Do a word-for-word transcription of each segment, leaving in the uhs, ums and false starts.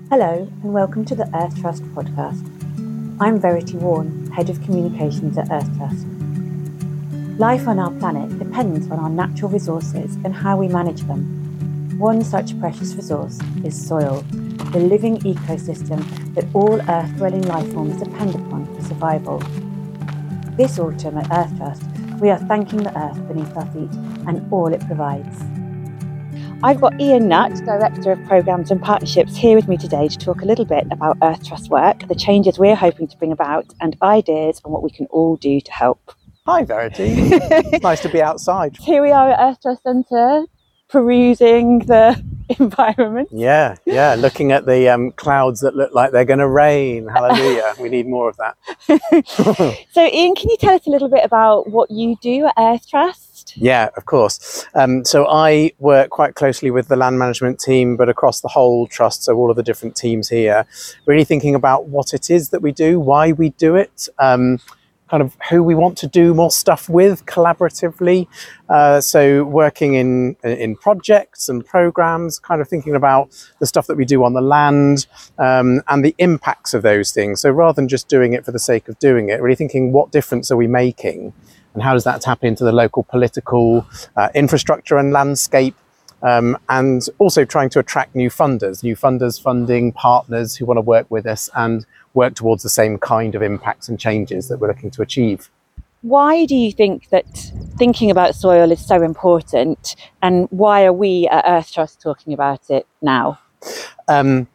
Hello and welcome to the Earth Trust podcast. I'm Verity Warren, Head of Communications at Earth Trust. Life on our planet depends on our natural resources and how we manage them. One such precious resource is soil, the living ecosystem that all earth-dwelling life forms depend upon for survival. This autumn at Earth Trust, we are thanking the earth beneath our feet and all it provides. I've got Ian Nutt, Director of Programmes and Partnerships, here with me today to talk a little bit about Earth Trust work, the changes we're hoping to bring about, and ideas on what we can all do to help. Hi Verity, it's nice to be outside. Here we are at Earth Trust Centre, perusing the environment. Yeah, yeah, looking at the um, clouds that look like they're going to rain. Hallelujah, we need more of that. So Ian, can you tell us a little bit about what you do at Earth Trust? Yeah, of course. Um, so I work quite closely with the land management team, but across the whole trust, so all of the different teams here, really thinking about what it is that we do, why we do it, um, kind of who we want to do more stuff with collaboratively. Uh, so working in in projects and programs, kind of thinking about the stuff that we do on the land um, and the impacts of those things. So rather than just doing it for the sake of doing it, really thinking what difference are we making and how does that tap into the local political uh, infrastructure and landscape. Um, and also trying to attract new funders, new funders, funding partners who want to work with us and work towards the same kind of impacts and changes that we're looking to achieve. Why do you think that thinking about soil is so important, and why are we at Earth Trust talking about it now? Um,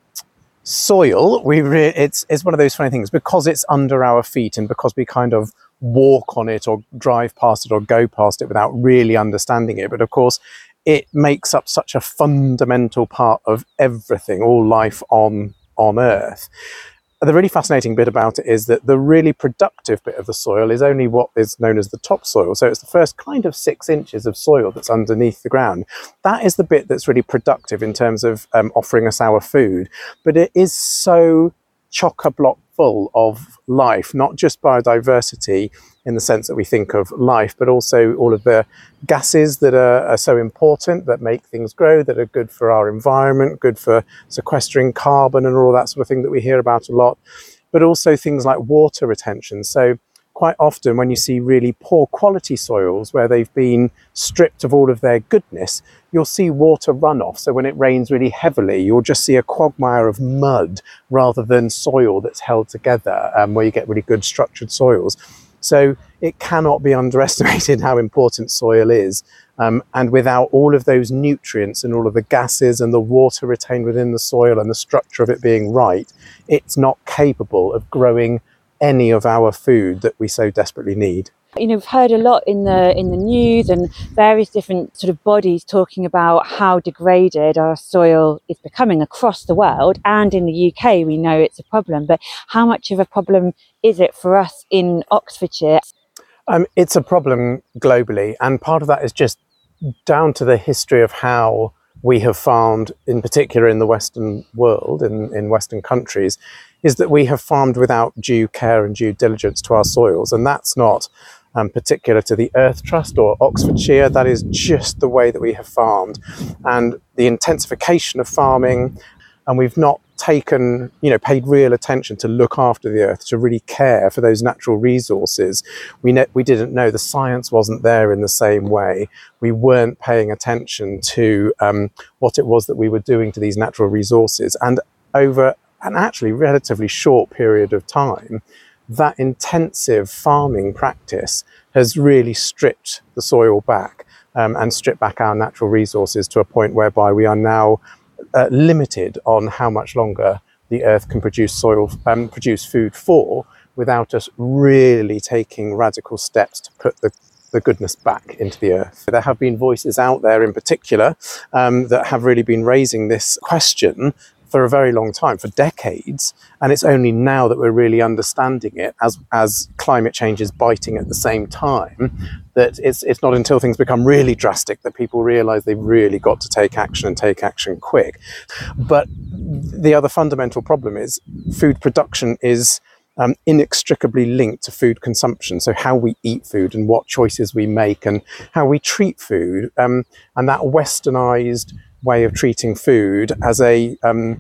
soil, we re- it's, it's one of those funny things, because it's under our feet and because we kind of walk on it or drive past it or go past it without really understanding it. But of course, it makes up such a fundamental part of everything, all life on, on Earth. The really fascinating bit about it is that the really productive bit of the soil is only what is known as the topsoil. So it's the first kind of six inches of soil that's underneath the ground. That is the bit that's really productive in terms of um, offering us our food. But it is so chock-a-block full of life, not just biodiversity in the sense that we think of life, but also all of the gases that are, are so important, that make things grow, that are good for our environment, good for sequestering carbon and all that sort of thing that we hear about a lot, but also things like water retention. So quite often when you see really poor quality soils where they've been stripped of all of their goodness, you'll see water runoff. So when it rains really heavily, you'll just see a quagmire of mud rather than soil that's held together, um, where you get really good structured soils. So it cannot be underestimated how important soil is. Um, and without all of those nutrients and all of the gases and the water retained within the soil and the structure of it being right, it's not capable of growing any of our food that we so desperately need. You know, we've heard a lot in the in the news and various different sort of bodies talking about how degraded our soil is becoming across the world, and in the U K we know it's a problem, but how much of a problem is it for us in Oxfordshire? Um, it's a problem globally, and part of that is just down to the history of how we have farmed, in particular in the Western world, in, in Western countries, is that we have farmed without due care and due diligence to our soils. And that's not um, particular to the Earth Trust or Oxfordshire. That is just the way that we have farmed. And the intensification of farming, and we've not taken, you know, paid real attention to look after the earth, to really care for those natural resources. We ne- we didn't know, the science wasn't there in the same way. We weren't paying attention to um, what it was that we were doing to these natural resources. And over an actually relatively short period of time, that intensive farming practice has really stripped the soil back um, and stripped back our natural resources to a point whereby we are now Uh, limited on how much longer the earth can produce soil, um, produce food for, without us really taking radical steps to put the, the goodness back into the earth. There have been voices out there in particular um, that have really been raising this question for a very long time, for decades, and it's only now that we're really understanding it as as climate change is biting at the same time, that it's it's not until things become really drastic that people realise they've really got to take action and take action quick. But the other fundamental problem is food production is um, inextricably linked to food consumption. So how we eat food and what choices we make and how we treat food, um, and that westernised way of treating food as a um,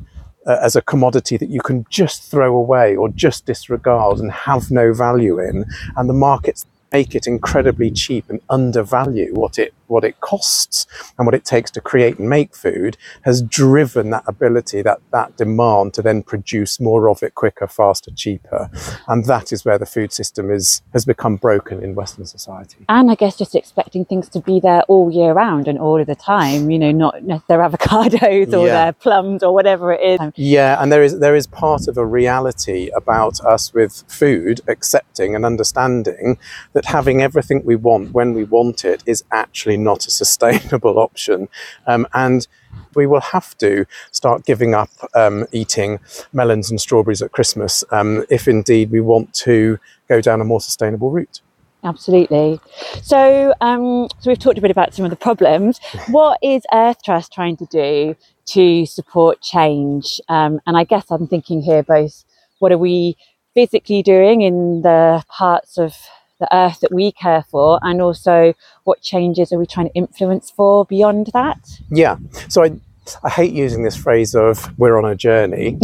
uh, as a commodity that you can just throw away or just disregard and have no value in, and the markets make it incredibly cheap and undervalue what it what it costs and what it takes to create and make food, has driven that ability, that that demand to then produce more of it quicker, faster, cheaper. And that is where the food system is has become broken in Western society. And I guess just expecting things to be there all year round and all of the time, you know, not necessarily avocados or Yeah. their plums or whatever it is. Yeah, and there is there is part of a reality about us with food, accepting and understanding that having everything we want when we want it is actually not a sustainable option, um, and we will have to start giving up um, eating melons and strawberries at Christmas um, if indeed we want to go down a more sustainable route. Absolutely. So, um, so we've talked a bit about some of the problems. What is Earth Trust trying to do to support change? Um, and I guess I'm thinking here both, what are we physically doing in the parts of the earth that we care for, and also what changes are we trying to influence for beyond that? Yeah, so I, I hate using this phrase of we're on a journey,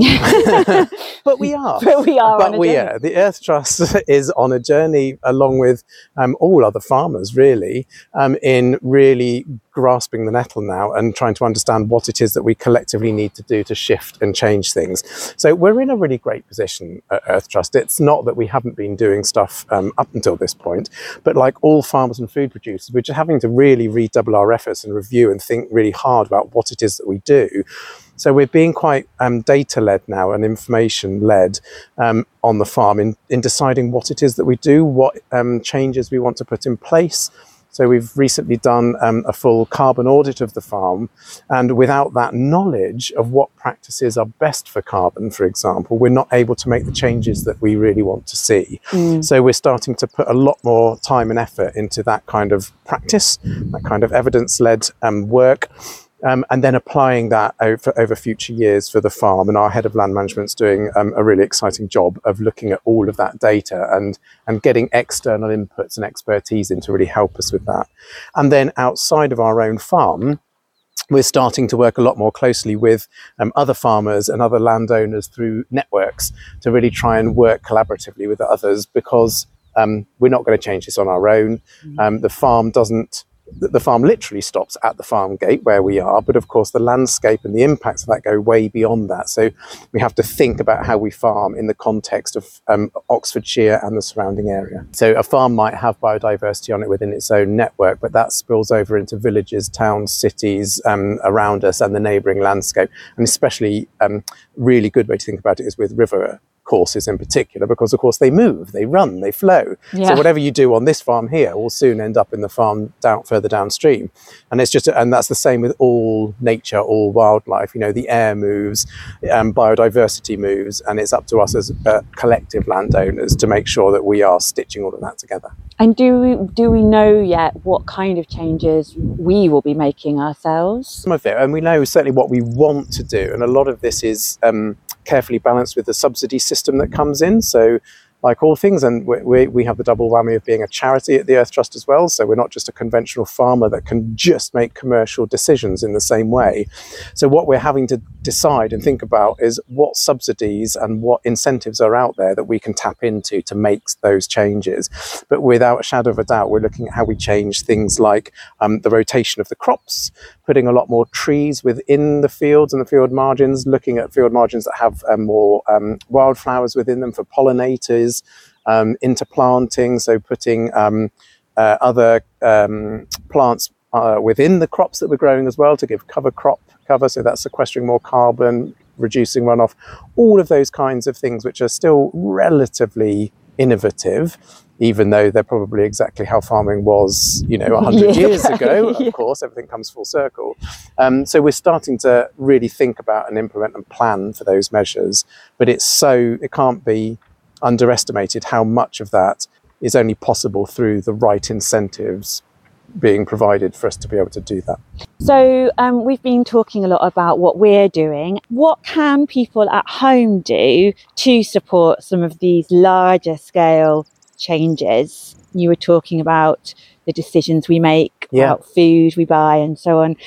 but we are. But we are but on a we journey. are. The Earth Trust is on a journey along with um, all other farmers, really, um, in really grasping the nettle now and trying to understand what it is that we collectively need to do to shift and change things. So we're in a really great position at Earth Trust. It's not that we haven't been doing stuff um, up until this point, but like all farmers and food producers, we're just having to really redouble our efforts and review and think really hard about what it is that we do. So we're being quite um, data-led now and information-led um, on the farm in, in deciding what it is that we do, what um, changes we want to put in place. So we've recently done um, a full carbon audit of the farm, and without that knowledge of what practices are best for carbon, for example, we're not able to make the changes that we really want to see. Mm. So we're starting to put a lot more time and effort into that kind of practice, that kind of evidence-led um, work. Um, and then applying that over, over future years for the farm. And our head of land management is doing um, a really exciting job of looking at all of that data and, and getting external inputs and expertise in to really help us with that. And then outside of our own farm, we're starting to work a lot more closely with um, other farmers and other landowners through networks to really try and work collaboratively with others, because um, we're not going to change this on our own. Um, the farm doesn't The farm literally stops at the farm gate where we are, but of course the landscape and the impacts of that go way beyond that. So we have to think about how we farm in the context of um, Oxfordshire and the surrounding area. So a farm might have biodiversity on it within its own network, but that spills over into villages, towns, cities um, around us and the neighbouring landscape. And especially um, really good way to think about it is with river courses in particular, because of course they move, they run, they flow. Yeah. So whatever you do on this farm here will soon end up in the farm down further downstream. And it's just, and that's the same with all nature, all wildlife. You know, the air moves, um, biodiversity moves, and it's up to us as uh, collective landowners to make sure that we are stitching all of that together. And do we, do we know yet what kind of changes we will be making ourselves? Some of it, and we know certainly what we want to do, and a lot of this is um, carefully balanced with the subsidy system that comes in. So like all things, and we, we, we have the double whammy of being a charity at the Earth Trust as well. So we're not just a conventional farmer that can just make commercial decisions in the same way. So what we're having to decide and think about is what subsidies and what incentives are out there that we can tap into to make those changes. But without a shadow of a doubt, we're looking at how we change things like um, the rotation of the crops, putting a lot more trees within the fields and the field margins, looking at field margins that have um, more um, wildflowers within them for pollinators, um, interplanting, so putting um, uh, other um, plants uh, within the crops that we're growing as well to give cover crop cover, so that's sequestering more carbon, reducing runoff, all of those kinds of things which are still relatively innovative, even though they're probably exactly how farming was, you know, one hundred yeah. years ago. Of yeah. course, everything comes full circle. Um, so we're starting to really think about and implement and plan for those measures. But it's so, it can't be underestimated how much of that is only possible through the right incentives being provided for us to be able to do that. So um, we've been talking a lot about what we're doing. What can people at home do to support some of these larger scale changes? You were talking about the decisions we make, yeah. about food we buy and so on.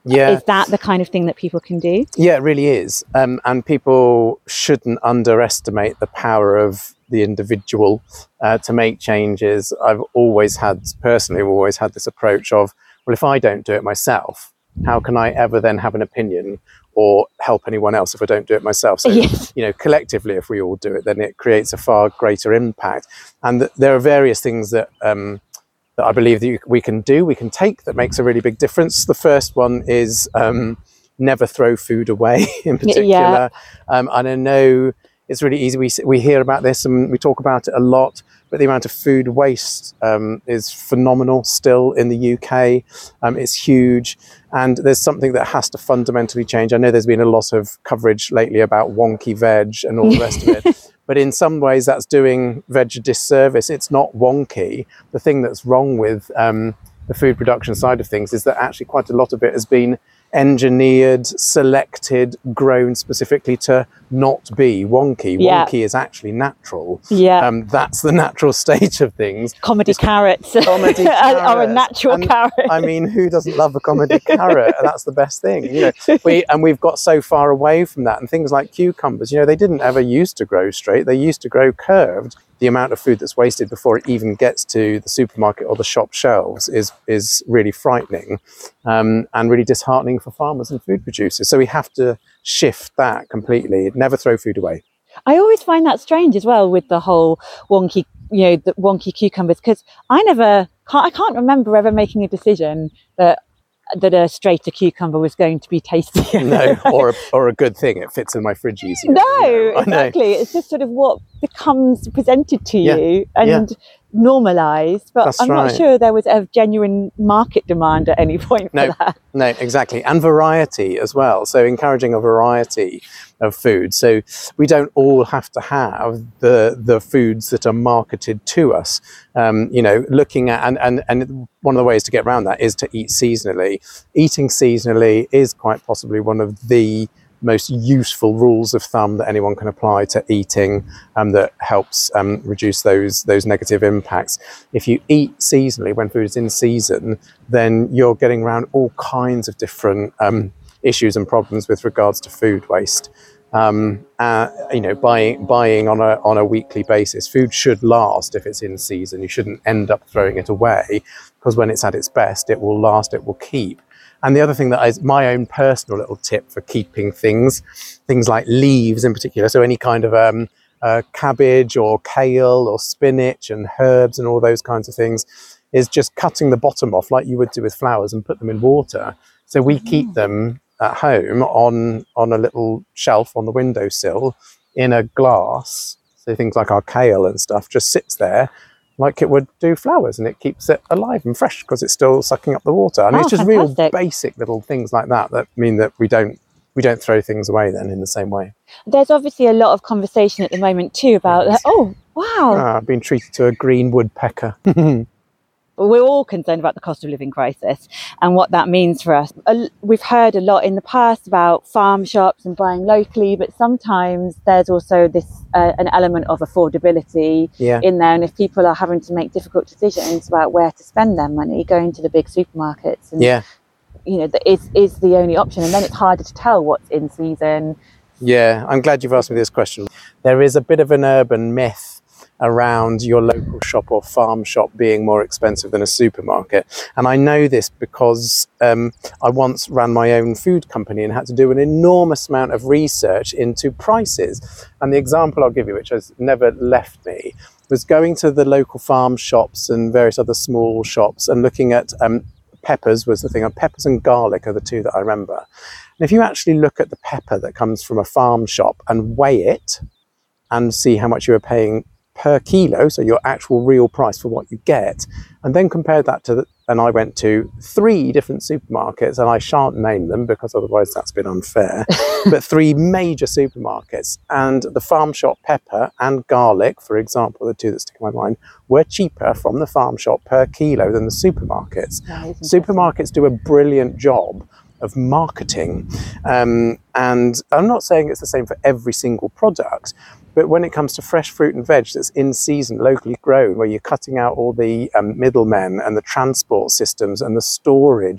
Yeah. Is that the kind of thing that people can do? Yeah, it really is. Um, and people shouldn't underestimate the power of the individual uh, to make changes. I've always had, personally, I've always had this approach of, well, if I don't do it myself, how can I ever then have an opinion or help anyone else if I don't do it myself? So, Yes. you know, collectively, if we all do it, then it creates a far greater impact. And th- there are various things that um, that I believe that you, we can do, we can take that makes a really big difference. The first one is um, never throw food away in particular. Yeah. Um, and I know it's really easy. We, we hear about this and we talk about it a lot, but the amount of food waste um, is phenomenal still in the U K. Um, it's huge. And there's something that has to fundamentally change. I know there's been a lot of coverage lately about wonky veg and all the rest of it. But in some ways, that's doing veg a disservice. It's not wonky. The thing that's wrong with um, the food production side of things is that actually quite a lot of it has been engineered, selected, grown specifically to not be wonky. Yeah. Wonky is actually natural. Yeah. Um, that's the natural state of things. Comedy It's carrots comedy are a carrots. natural And, carrot. I mean, who doesn't love a comedy carrot? And that's the best thing, you know. We and we've got so far away from that. And things like cucumbers, you know, they didn't ever used to grow straight. They used to grow curved. The amount of food that's wasted before it even gets to the supermarket or the shop shelves is is really frightening um, and really disheartening for farmers and food producers. So we have to shift that completely. Never throw food away. I always find that strange as well with the whole wonky, you know, the wonky cucumbers, because I never, can't, I can't remember ever making a decision that that a straighter cucumber was going to be tastier. No, or a, or a good thing. It fits in my fridge easier. No, You know, I know. exactly. It's just sort of what becomes presented to Yeah, you and yeah. normalised. But That's I'm right. not sure there was a genuine market demand at any point for No. that. No, exactly. And variety as well. So encouraging a variety of food. So we don't all have to have the the foods that are marketed to us. Um, you know, looking at, and, and, and one of the ways to get around that is to eat seasonally. Eating seasonally is quite possibly one of the most useful rules of thumb that anyone can apply to eating um, that helps um, reduce those those negative impacts. If you eat seasonally when food is in season, then you're getting around all kinds of different um, issues and problems with regards to food waste. Um, uh, you know, buying buying on a on a weekly basis, food should last if it's in season. You shouldn't end up throwing it away, because when it's at its best, it will last, it will keep. And the other thing that is my own personal little tip for keeping things, things like leaves in particular, so any kind of um, uh, cabbage or kale or spinach and herbs and all those kinds of things, is just cutting the bottom off like you would do with flowers and put them in water. So we keep them at home on, on a little shelf on the windowsill in a glass. So things like our kale and stuff just sits there like it would do flowers, and it keeps it alive and fresh because it's still sucking up the water. I mean, Oh, it's just fantastic. real basic little things like that that mean that we don't we don't throw things away then in the same way. There's obviously a lot of conversation at the moment too about, Yes. oh, wow, Ah, I've been treated to a green woodpecker. we're all concerned about the cost of living crisis and what that means for us. A- We've heard a lot in the past about farm shops and buying locally, but sometimes there's also this uh, an element of affordability Yeah. in there. And if people are having to make difficult decisions about where to spend their money, going to the big supermarkets, and Yeah. you know, that is is the only option. And then it's harder to tell what's in season. Yeah, I'm glad you've asked me this question. There is a bit of an urban myth around your local shop or farm shop being more expensive than a supermarket. And I know this because um, I once ran my own food company and had to do an enormous amount of research into prices. And the example I'll give you, which has never left me, was going to the local farm shops and various other small shops and looking at um, peppers was the thing. And peppers and garlic are the two that I remember. And if you actually look at the pepper that comes from a farm shop and weigh it and see how much you are paying per kilo, so your actual real price for what you get, and then compare that to the, and I went to three different supermarkets, and I shan't name them because otherwise that's a bit unfair, but three major supermarkets, and the farm shop pepper and garlic, for example, the two that stick in my mind, were cheaper from the farm shop per kilo than the supermarkets. That is interesting. Supermarkets do a brilliant job of marketing, um, and I'm not saying it's the same for every single product, but when it comes to fresh fruit and veg that's in season, locally grown, where you're cutting out all the um, middlemen and the transport systems and the storage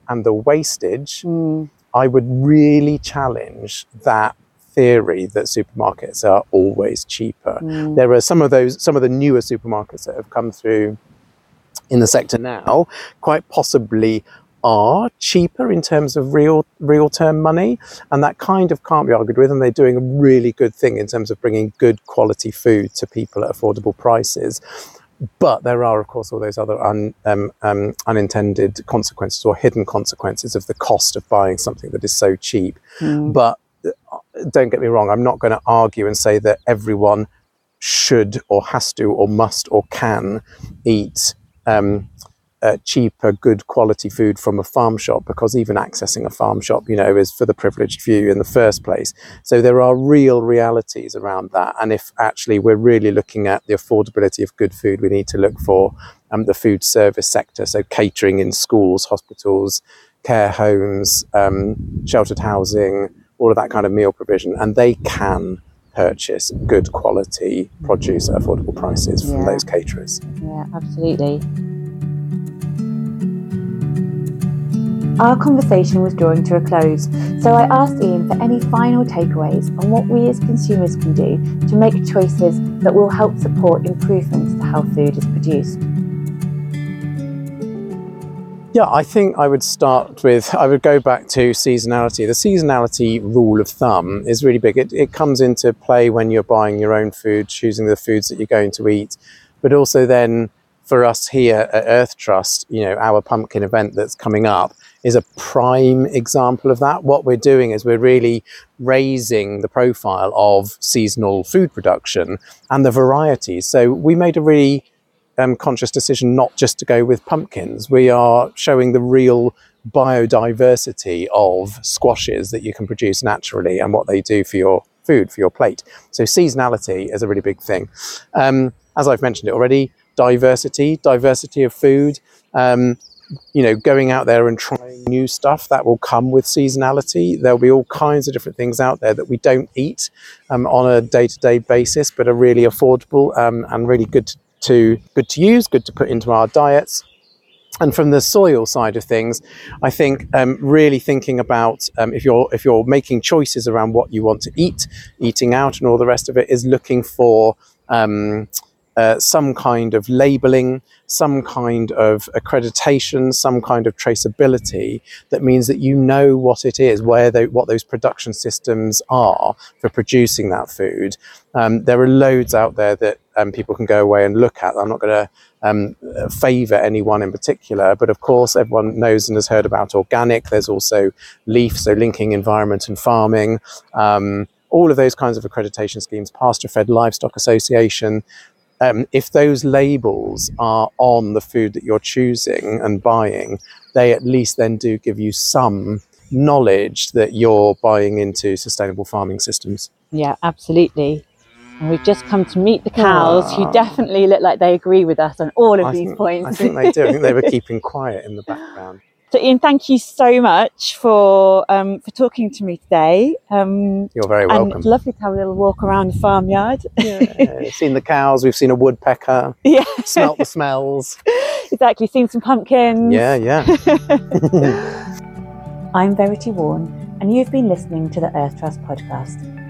and the wastage, Mm. I would really challenge that theory that supermarkets are always cheaper. Mm. There are some of those, some of the newer supermarkets that have come through in the sector now, quite possibly are cheaper in terms of real real term money, and that kind of can't be argued with, and they're doing a really good thing in terms of bringing good quality food to people at affordable prices. But there are, of course, all those other un, um, um, unintended consequences or hidden consequences of the cost of buying something that is so cheap. Mm. But don't get me wrong, I'm not going to argue and say that everyone should or has to or must or can eat um, uh, cheaper, good quality food from a farm shop, because even accessing a farm shop, you know, is for the privileged few in the first place. So there are real realities around that. And if actually we're really looking at the affordability of good food, we need to look for um, the food service sector. So catering in schools, hospitals, care homes, um, sheltered housing, all of that kind of meal provision. And they can purchase good quality produce at affordable prices from Yeah. those caterers. Yeah, absolutely. Our conversation was drawing to a close, so I asked Ian for any final takeaways on what we as consumers can do to make choices that will help support improvements to how food is produced. Yeah, I think I would start with, I would go back to seasonality. The seasonality rule of thumb is really big. It, it comes into play when you're buying your own food, choosing the foods that you're going to eat, but also then for us here at Earth Trust, you know, our pumpkin event that's coming up is a prime example of that. What we're doing is we're really raising the profile of seasonal food production and the varieties. So we made a really um, conscious decision not just to go with pumpkins. We are showing the real biodiversity of squashes that you can produce naturally and what they do for your food, for your plate. So seasonality is a really big thing. Um, as I've mentioned it already, diversity, diversity of food, um, you know, going out there and trying new stuff that will come with seasonality. There'll be all kinds of different things out there that we don't eat um, on a day-to-day basis, but are really affordable um, and really good to, to good to use, good to put into our diets. And from the soil side of things, I think um, really thinking about um, if you're if you're making choices around what you want to eat, eating out, and all the rest of it, is looking for um, Uh, some kind of labeling, some kind of accreditation, some kind of traceability that means that you know what it is, where they, what those production systems are for producing that food. Um, there are loads out there that um, people can go away and look at. I'm not going to um, favour anyone in particular, but of course everyone knows and has heard about organic. There's also LEAF, so linking environment and farming. Um, all of those kinds of accreditation schemes, Pasture-Fed Livestock Association. Um, if those labels are on the food that you're choosing and buying, they at least then do give you some knowledge that you're buying into sustainable farming systems. Yeah, absolutely. And we've just come to meet the cows, Aww. who definitely look like they agree with us on all of I these think, points. I think they do. I think they were keeping quiet in the background. So Ian, thank you so much for um, for talking to me today. Um, You're very welcome. And it's lovely to have a little walk around the farmyard. Yeah, we've seen the cows, we've seen a woodpecker, Yeah, smelt the smells. Exactly, seen some pumpkins. Yeah, yeah. I'm Verity Warren, and you've been listening to the Earth Trust podcast.